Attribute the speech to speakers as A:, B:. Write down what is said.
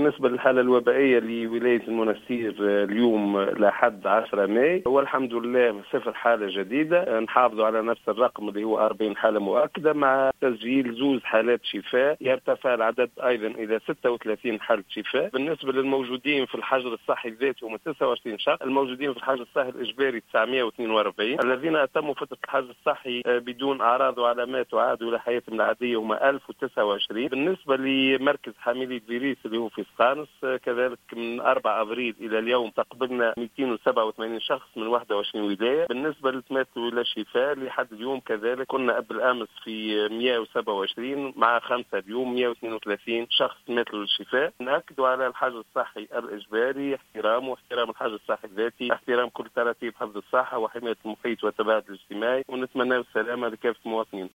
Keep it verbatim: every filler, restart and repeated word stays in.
A: بالنسبة للحالة الوبائية لولاية المنستير اليوم لحد عشرة ماي هو الحمد لله صفر حالة جديدة، نحافظوا على نفس الرقم اللي هو أربعين حالة مؤكدة مع تسجيل زوز حالات شفاء، يرتفع العدد أيضا إلى ستة وثلاثين حالة شفاء. بالنسبة للموجودين في الحجر الصحي الذاتي هم تسعة وعشرين شخص، الموجودين في الحجر الصحي الإجباري تسعمائة واثنين وأربعين، الذين أتموا فترة الحجر الصحي بدون أعراض وعلامات وعادوا إلى حياتهم العادية هم ألف وتسعة وعشرين. بالنسبة لمركز حاملي الفيروس اللي هو في سقانس كذلك من أربعة أبريل إلى اليوم تقبلنا مئتين وسبعة وثمانين شخص من واحد وعشرين ولاية. بالنسبة للتماثل إلى الشفاء لحد اليوم كذلك كنا قبل أمس في مئة وسبعة وعشرين مع خمسة اليوم مئة واثنين وثلاثين شخص تماثلوا للشفاء. نأكد على الحجر الصحي الإجباري احترام واحترام الحجر الصحي الذاتي، احترام كل تراتيب حفظ الصحة وحماية المحيط والتباعد الاجتماعي، ونتمنى السلامة لكافة المواطنين.